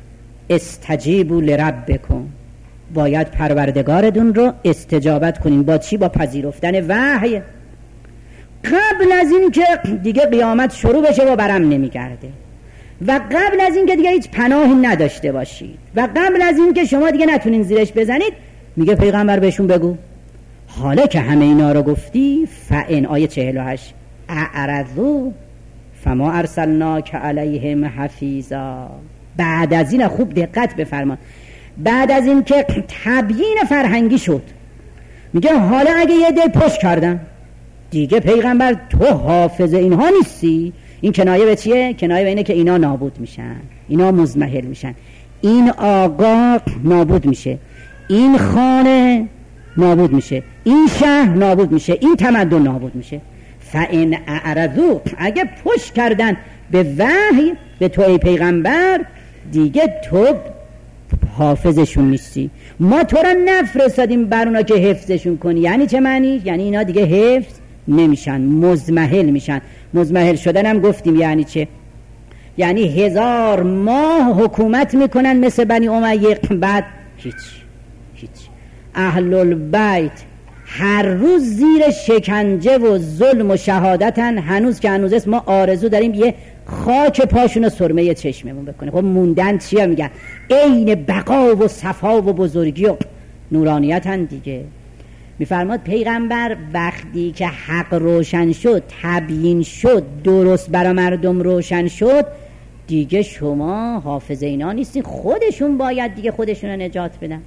استجیبوا لربکم، باید پروردگارتون رو استجابت کنین. با چی؟ با پذیرفتن وحی. قبل از این که دیگه قیامت شروع بشه و برم نمیگرده، و قبل از این که دیگه هیچ پناهی نداشته باشید، و قبل از این که شما دیگه نتونین زیرش بزنید، میگه پیغمبر بهشون بگو حالا که همه اینا رو گفتی، فان آیه چهل و هشت اعرضوا فما ارسلناک علیهم حفیظا. بعد از این خوب دقت بفرما، بعد از این که تبیین فرهنگی شد، میگه حالا اگه یه دی پشت کردن دیگه پیغمبر تو حافظ اینها نیستی. این کنایه به چیه؟ کنایه به اینه که اینا نابود میشن، اینا مزمحل میشن، این آقا نابود میشه، این خانه نابود میشه، این شهر نابود میشه، این تمدن نابود میشه. فان اعرضوا، اگه پشت کردن به وحی به تو ای پیغمبر، دیگه تو حافظشون نیستی. ما تو را نفرستادیم بر اونا که حفظشون کنی. یعنی چه معنی؟ یعنی اینا دیگه حفظ نمیشن، مزمحل میشن. مزمحل شدن هم گفتیم یعنی چه؟ یعنی هزار ماه حکومت میکنن مثل بنی امیه، بعد هیچ هیچ. اهل البیت هر روز زیر شکنجه و ظلم و شهادتن، هنوز که هنوز است ما آرزو داریم یه خاک پاشون سرمه چشممون بکنه. خب موندن چیه؟ میگن عین بقا و صفا و بزرگی و نورانیتن دیگه. میفرماد پیغمبر وقتی که حق روشن شد، تبیین شد، درست برای مردم روشن شد، دیگه شما حافظ اینا نیستین، خودشون باید دیگه خودشون رو نجات بدن.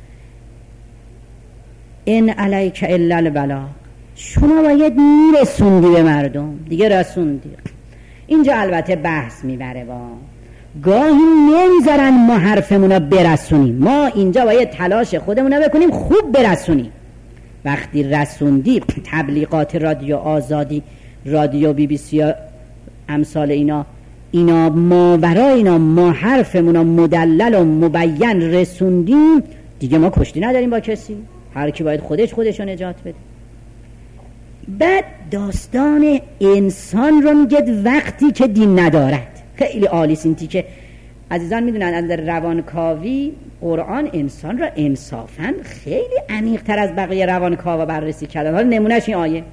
ان علیک الا البلاغ، شما باید میرسوندی به مردم، دیگه رسوندی. اینجا البته بحث میبره با گاهی نمیذارن ما حرفمون رو برسونیم، ما اینجا باید تلاش خودمون رو بکنیم خوب برسونیم. وقتی رسوندی، تبلیغات رادیو آزادی، رادیو بی بی سی امثال اینا، اینا ماورا اینا ما حرفمون رو مدلل و مبین رسوندیم، دیگه ما کشتی نداریم با کسی، هر کی باید خودش خودش رو نجات بده. بعد داستان انسان رو میگه وقتی که دین ندارد. خیلی عالیه این تیکه. عزیزان میدونن از روانکاوی قرآن انسان را انصافاً خیلی عمیق‌تر از بقیه روانکاوا بررسی کرده. حالا نمونهش این آیه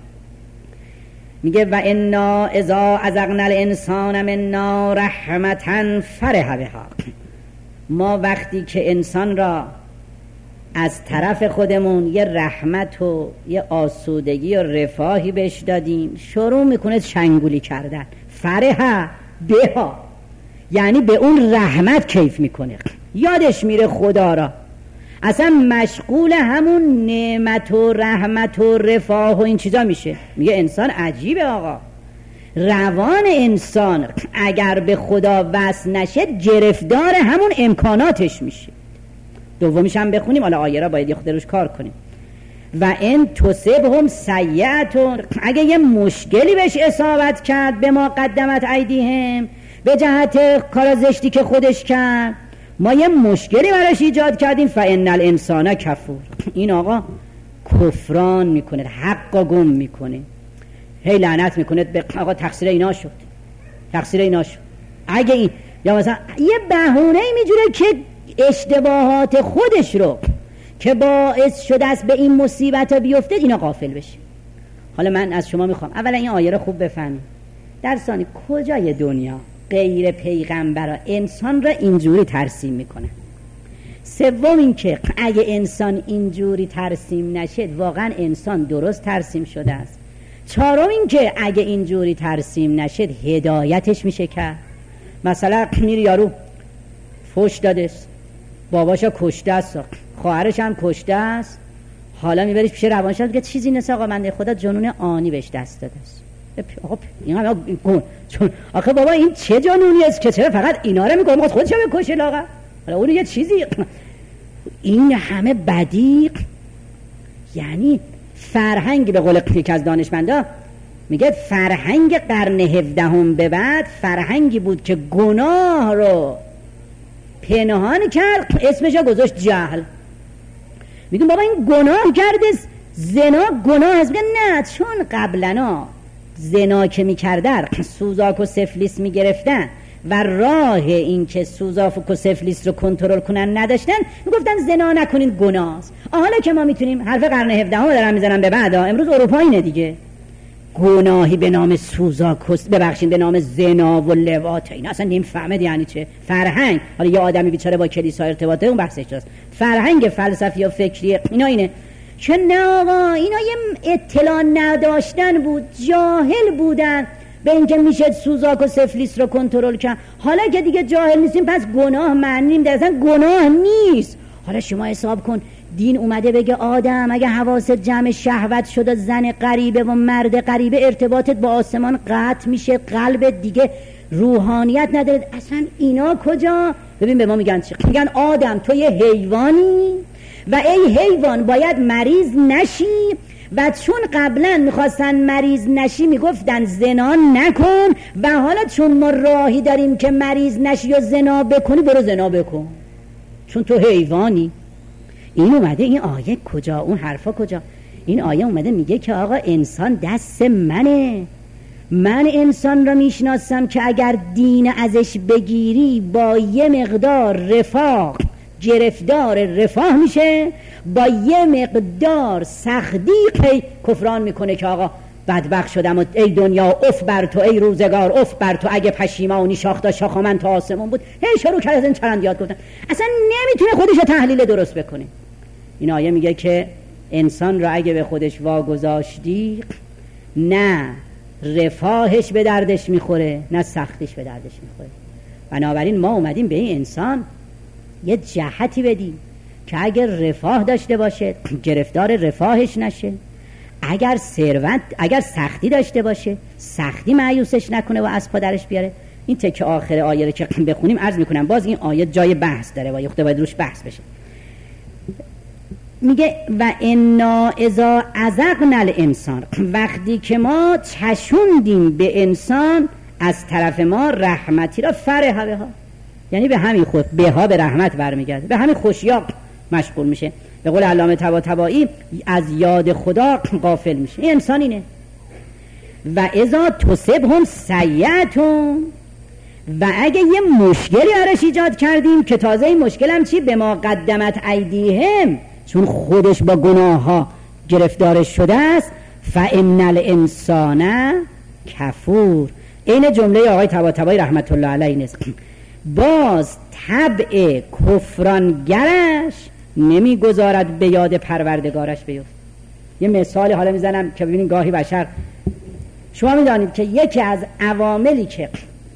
میگه و انا اذا اذقنا الانسان منا رحمة فرح بها. ما وقتی که انسان را از طرف خودمون یه رحمت و یه آسودگی و رفاهی بهش دادیم، شروع میکنه شنگولی کردن. فرح بها یعنی به اون رحمت کیف میکنه، یادش میره خدا را، اصلا مشغول همون نعمت و رحمت و رفاه و این چیزا میشه. میگه انسان عجیبه آقا، روان انسان اگر به خدا وصل نشه گرفتار همون امکاناتش میشه. دومیش هم بخونیم، حالا آیه را باید یه خود روش کار کنیم. و ان تصبهم سیئة، اگه یه مشکلی بهش اصابت کرد، به ما قدمت ایدیهم، به جهت کار زشتی که خودش کرد، ما یه مشکلی براش ایجاد کردیم، فان الانسان کفور، این آقا کفران میکنه، حق گم میکنه، هی لعنت میکنه به آقا تقصیر اینا شد، تقصیر اینا شد. اگه این یا مثلا یه بهونه میجوره که اشتباهات خودش رو که باعث شده است به این مصیبت ها بیفته اینا غافل بشه. حالا من از شما میخوام اولا این آیه رو خوب بفهمید. در ثانی کجای دنیا غیر پیغمبر انسان را اینجوری ترسیم میکنه؟ سوم این که اگه انسان اینجوری ترسیم نشد واقعا انسان درست ترسیم شده است. چهارم این که اگه اینجوری ترسیم نشد هدایتش میشه کرد. مثلا میری یارو فوش داده است، باباشا کشته است، خواهرش هم کشته است، حالا میبریش پیش روانشناس میگه چیزی نیست آقا، من خدا جنون آنی بهش دست داده است. آقا این هم چون آخه بابا این چه جنونی است که چرا فقط اینا رو میگه، خودش هم بکشه لاغر، حالا اون یه چیزی. این همه بدیق، یعنی فرهنگ، به قول یکی از دانشمندا میگه فرهنگ قرن هفدهم به بعد فرهنگی بود که گناه رو پنهان کرد، اسمش گذاشت جهل. میگم بابا این گناه کرده، زنا گناه است. نه، چون قبلنا زنا که میکردن سوزاک و سفلیس میگرفتن، و راه این که سوزاک و سفلیس رو کنترل کنن نداشتن، میگفتن زنا نکنین گناهست. حالا که ما میتونیم، حرف قرن هفدهم دارم میزنم به بعد، امروز اروپا اینه دیگه، گناهی به نام سوزاک، ببخشید به نام زنا و لواط، این اصلا نمیفهمه یعنی چه فرهنگ. حالا یه آدمی بیچاره با کلیسا ارتباطه، اون بحثش هست. فرهنگ فلسفی و فکری اینا اینه که نه آقا، اینا یه اطلاع نداشتن بود، جاهل بودن به اینکه میشه سوزاک و سفلیس رو کنترل کرد. حالا که دیگه جاهل نیستیم پس گناه معنیم در اصلا گناه نیست. حالا شما حساب کن، دین اومده بگه آدم اگه حواست جمع شهوت شد و زن غریبه و مرد غریبه، ارتباطت با آسمان قطع میشه، قلبت دیگه روحانیت نداره. اصلا اینا کجا؟ ببین به ما میگن چی؟ میگن آدم تو یه حیوانی و ای حیوان باید مریض نشی، و چون قبلا میخواستن مریض نشی میگفتن زنا نکن، و حالا چون ما راهی داریم که مریض نشی یا زنا بکنی، برو زنا بکن چون تو حیوانی. این اومده، این آیه کجا؟ اون حرفا کجا؟ این آیه اومده میگه که آقا انسان دست منه، من انسان را میشناسم که اگر دین ازش بگیری با یه مقدار رفاه گرفتار رفاه میشه، با یه مقدار سختی پی کفران میکنه که آقا بدبخت شدم و ای دنیا اف بر تو، ای روزگار اف بر تو، اگه پشیمانی شاختا شاخ من تا آسمون بود. هی شروع کرد از این چرندیات گفتن، اصلا نمیتونه خودش رو تحلیل درست بکنه. این آیه میگه که انسان را اگه به خودش واگذاشتی، نه رفاهش به دردش میخوره نه سختیش به دردش میخوره. بنابراین ما اومدیم به این انسان یه جهتی بدیم که اگر رفاه داشته باشه گرفتار رفاهش نشه، اگر ثروت اگر سختی داشته باشه سختی مایوسش نکنه و از پادرش بیاره. این تکه آخر آیه رو که بخونیم عرض میکنم، باز این آیه جای بحث داره و یه باید روش بحث بشه. میگه و انا اذا اذقنا الانسان، وقتی که ما چشوندیم به انسان از طرف ما رحمتی را فرح بها، یعنی به همین خود بها به رحمت برمیگرده، به همین خوشیاق مشغول میشه. به قول علامه طباطبایی از یاد خدا غافل میشه. این انسان اینه. و اذا تصبهم سیئة، و اگه یه مشکلی براش ایجاد کردیم که تازه این مشکل هم چی؟ به ما قدمت ایدیهم، چون خودش با گناه ها گرفتارش شده است، فان الانسان کفور. این جمله آقای طباطبایی رحمت الله علیه نیست. باز طبع کفرانگرش نمیگذارد به یاد پروردگارش بیفت. یه مثال حالا میزنم که ببینید گاهی بشر، شما میدانید که یکی از عواملی که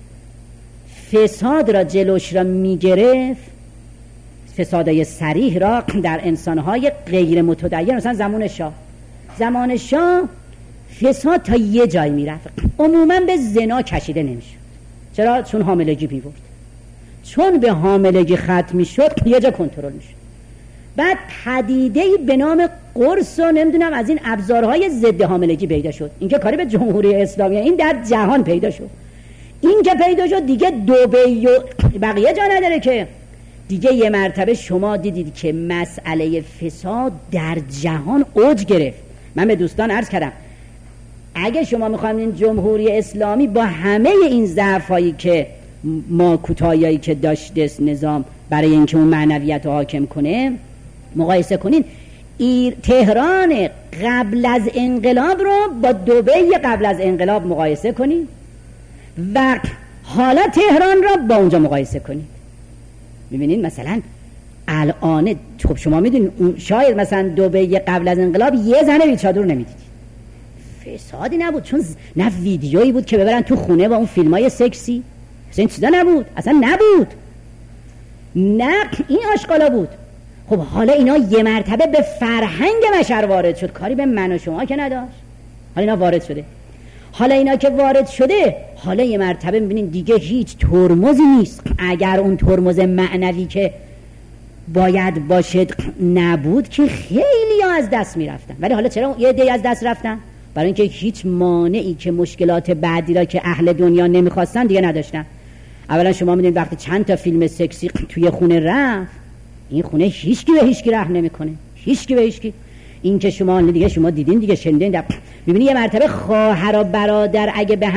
فساد را جلوش را میگرفت، فسادهای صریح را در انسانهای غیر متدین، مثلا زمان شاه زمان شاه فساد تا یه جای میرفت، عموما به زنا کشیده نمیشد. چرا؟ چون حاملگی میبرد. چون به حاملگی ختم میشد یه جا کنترل میشد. بعد پدیده‌ای به نام قرص و نمیدونم از این ابزارهای ضد حاملگی پیدا شد. این که کاری به جمهوری اسلامی، این در جهان پیدا شد. این که پیدا شد دیگه دبی و بقیه جا نداره که دیگه یه مرتبه شما دیدید که مسئله فساد در جهان اوج گرفت. من به دوستان عرض کردم اگه شما میخواید این جمهوری اسلامی با همه این ضعفایی که ما کوتاهیایی که داشته نظام برای اینکه اون معنویت رو حاکم کنه مقایسه کنین، ایر تهران قبل از انقلاب رو با دبی قبل از انقلاب مقایسه کنین و حالا تهران رو با اونجا مقایسه کنین. میبینین مثلا الان خب شما میدونین شاید مثلا دبی قبل از انقلاب یه زنه بی چادر نمیدید، فسادی نبود، چون نه ویدیویی بود که ببرن تو خونه با اون فیلمای سکسی، اصلا این چیزا نبود، اصلا نبود، نه این آشغالا بود. خب حالا اینا یه مرتبه به فرهنگ بشر وارد شد، کاری به من و شما که نداشت. حالا اینا وارد شده، حالا اینا که وارد شده حالا یه مرتبه میبینین دیگه هیچ ترمزی نیست. اگر اون ترمز معنوی که باید باشد نبود که خیلی ها از دست میرفتن. ولی حالا چرا یه دی از دست رفتن؟ برای اینکه هیچ مانعی که مشکلات بعدی را که اهل دنیا نمیخواستن دیگه نداشتن. اولا شما میدونید وقتی چند تا فیلم سکسی توی خونه رفت، این خونه هیچکی به هیچکی رحم نمیکنه، هیچکی به هیچکی. این که شما دیگه شما دیدین دیگه شنیدین، میبینی یه مرتبه خواهر و برادر اگه به هم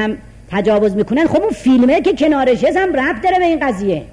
تجاوز میکنن، خب اون فیلمه که کنارش هم ربط داره به این قضیه.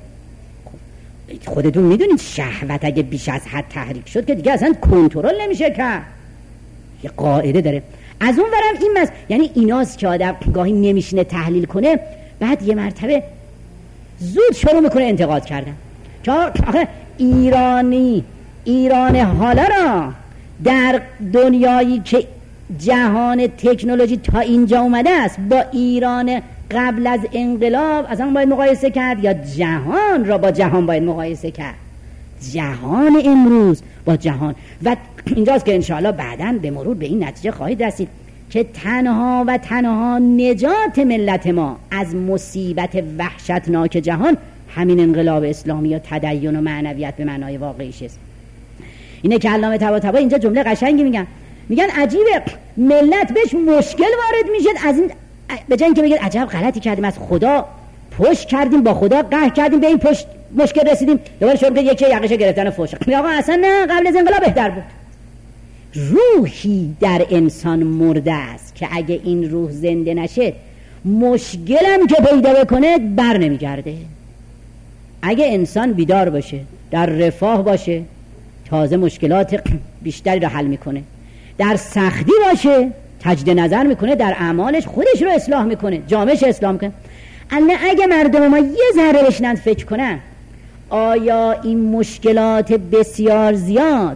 خودتون میدونید شهوت اگه بیش از حد تحریک شد که دیگه اصلا کنترل نمیشه کرد، یه قاعده داره. از اون ورم این مز... یعنی ایناست که آدم گاهی نمیشینه تحلیل کنه، بعد یه مرتبه زود شروع میکنه انتقاد کردن. که آخه ایرانی ایران حالا را در دنیایی که جهان تکنولوژی تا اینجا اومده است با ایران قبل از انقلاب اصلا باید مقایسه کرد، یا جهان را با جهان باید مقایسه کرد؟ جهان امروز با جهان. و اینجاست که انشاءالله بعداً به مرور به این نتیجه خواهید رسید که تنها و تنها نجات ملت ما از مصیبت وحشتناک جهان همین انقلاب اسلامی و تدین و معنویت به معنای واقعیش است. اینه که علامه طباطبایی اینجا جمله قشنگی میگن، میگن عجیبه ملت بهش مشکل وارد میشه، از این به جای اینکه بگید عجب غلطی کردیم از خدا پشت کردیم، با خدا قهر کردیم، به این پشت مشکل رسیدیم، دوباره شروع کرد یکی یقش گرفتن فحش. آقا اصلا نه، قبل از انقلاب بهتر بود. روحی در انسان مرده است که اگه این روح زنده نشه مشکلم که پیدا بکنه بر نمیگرده. اگه انسان بیدار باشه، در رفاه باشه، تازه مشکلات بیشتری رو حل میکنه. در سختی باشه تجدید نظر میکنه، در اعمالش خودش رو اصلاح میکنه، جامعهش اصلاح میکنه. الان اگه مردم ما یه ذره بشنن فکر کنن آیا این مشکلات بسیار زیاد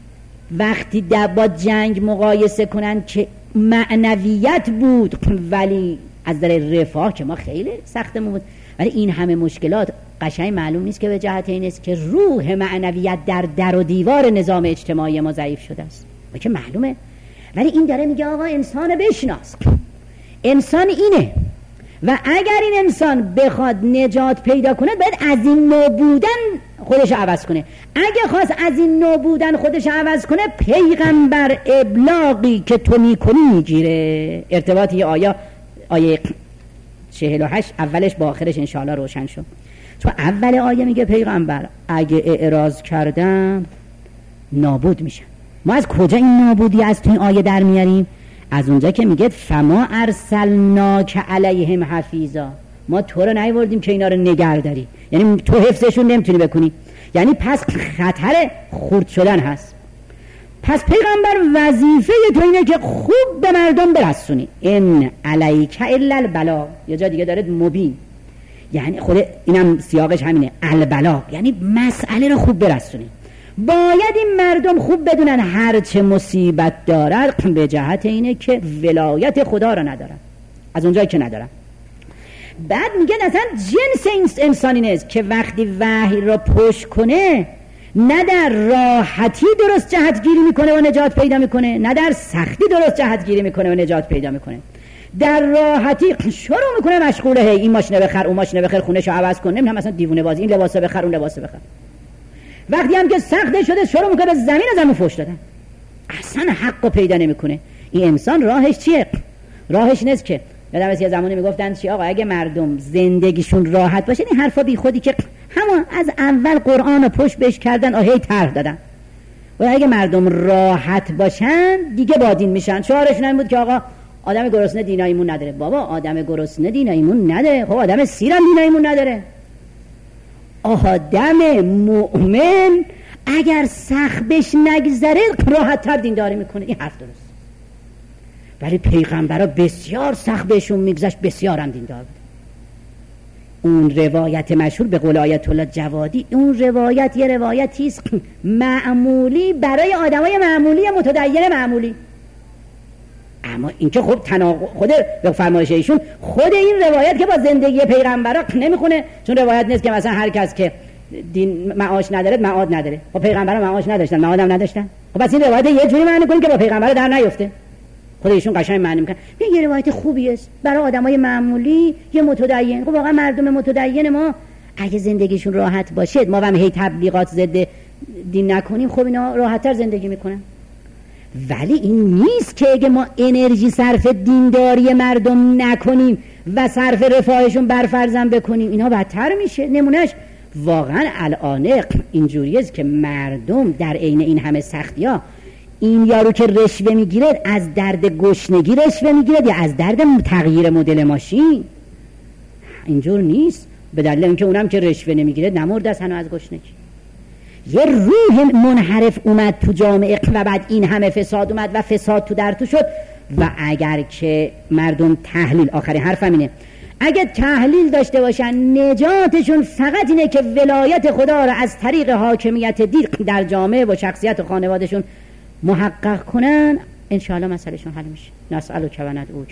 وقتی با جنگ مقایسه کنن که معنویت بود ولی از در رفاه که ما خیلی سختمون بود، ولی این همه مشکلات قشنگ معلوم نیست که به جهت این است که روح معنویت در در و دیوار نظام اجتماعی ما ضعیف شده است. و که معلومه، ولی این داره میگه آقا انسان بشناس، انسان اینه و اگر این انسان بخواد نجات پیدا کنه باید از این نوع بودن خودش عوض کنه. اگه خواست از این نوع بودن خودش عوض کنه پیغمبر ابلاغی که تو میکنی میگیره. ارتباط یه آیه آیه چهل و هشت اولش با آخرش انشاءالله روشن شد. تو اول آیه میگه پیغمبر اگه اعراض کردم نابود میشن. ما از کجا این نابودی از تو این آیه در میاریم؟ از اونجا که میگه فما ارسلناک علیهم حفیظا، ما تو رو نیاوردیم که اینا رو نگهداری، یعنی تو حفظشون نمیتونی بکنی، یعنی پس خطر خرد شدن هست. پس پیغمبر وظیفه تو اینه که خوب به مردم برسونی. ان علیک الا البلاغ، یه جا دیگه داره مبین، یعنی خود اینم سیاقش همینه، البلاغ یعنی مسئله رو خوب برسونی. باید این مردم خوب بدونن هر چه مصیبت دارد به جهت اینه که ولایت خدا رو ندارن، از اونجایی که ندارن. بعد میگن اصلا جنس انسانی نیست که وقتی وحی رو پشت کنه نه در راحتی درست جهتگیری میکنه و نجات پیدا میکنه، نه در سختی درست جهتگیری میکنه و نجات پیدا میکنه. در راحتی شروع میکنه مشغوله، هی این ماشینه بخر، اون ماشینه بخر، خونه‌شو عوض کن، نمیدونم مثلا دیوونه بازی، این لباسو بخر، اون لباسو بخر. وقتی هم که سخت شده شروع میکنه زمین از زمین فحش دادن، اصلا حقو پیدا نمیکنه. این انسان راهش چیه؟ راهش نیست که یادم از یه زمانی میگفتن چی آقا اگه مردم زندگیشون راحت باشه، این حرفا بی خودی که همون از اول قرآن رو پشت بهش کردن و هی طرح دادن، و اگه مردم راحت باشن دیگه بادین میشن. شعارشون این بود که آقا آدم گرسنه دین ایمون نداره. بابا آدم گرسنه دین ایمون نداره، خب آدم سیرم دین ایمون نداره. آدم مؤمن اگر سخت بهش نگذره راحت تر دینداری میکنه. این حرف درست، ولی پیغمبرها بسیار سخت بهشون میگذشت، بسیار هم دیندار بود. اون روایت مشهور به قول آیت الله جوادی، اون روایت یه روایتی است معمولی برای آدمای معمولی متدین معمولی، اما اینکه خب تناقض خود به فرمایش ایشون خود این روایت که با زندگی پیغمبرا نمیخونه، چون روایت نیست که مثلا هر کس که دین معاش نداره معاد نداره. خب پیغمبرا معاش نداشتن، معاد هم نداشتن. خب پس این روایت یه جوری معنی کنیم که با پیغمبر در نیفته. خود ایشون قشنگ معنی میکنه یه روایت خوبی است برای آدمای معمولی یه متدین. خب واقعا مردم متدین ما اگه زندگیشون راحت باشه، ما هم هی تبلیغات ضد دین نکنیم، خب اینا راحت‌تر زندگی میکنن. ولی این نیست که اگه ما انرژی صرف دینداری مردم نکنیم و صرف رفاهشون برفرضم بکنیم اینا بدتر میشه. نمونهش واقعا الان اینجوریه که مردم در عین این همه سختی‌ها، این یارو که رشوه میگیره از درد گشنگی رشوه میگیره یا از درد تغییر مدل ماشین؟ اینجور نیست، به دلیل اینکه اونم که رشوه نمیگیره نمرد از هنو از گشنگی. یه روح منحرف اومد تو جامعه و بعد این همه فساد اومد و فساد تو در تو شد. و اگر که مردم تحلیل، آخرین حرفم اینه، اگه تحلیل داشته باشن نجاتشون فقط اینه که ولایت خدا را از طریق حاکمیت دین در جامعه و شخصیت و خانوادشون محقق کنن، انشاءالله مسئلهشون حل میشه. نسألک و ندعوک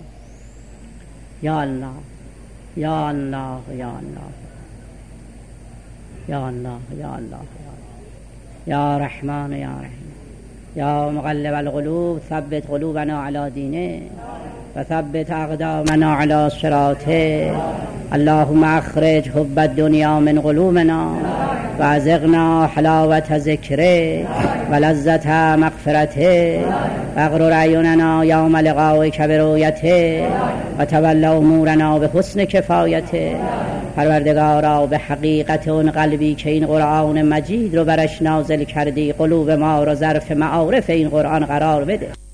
یا الله یا الله یا الله یا الله یا الله یا الله یا رحمان یا رحیم یا مقلب القلوب ثبت قلوبنا علی دینه و ثبت اقدامنا علی صراطه. اللهم اخرج حب الدنیا من قلوبنا و ازغنا حلاوت ذکره و لذت مغفرته و اغرر اعیننا یوم لقائک برؤیته و تول امورنا به حسن کفایته. پروردگارا به حقیقت اون قلبی که این قرآن مجید رو برش نازل کردی قلوب ما رو ظرف معارف این قرآن قرار بده.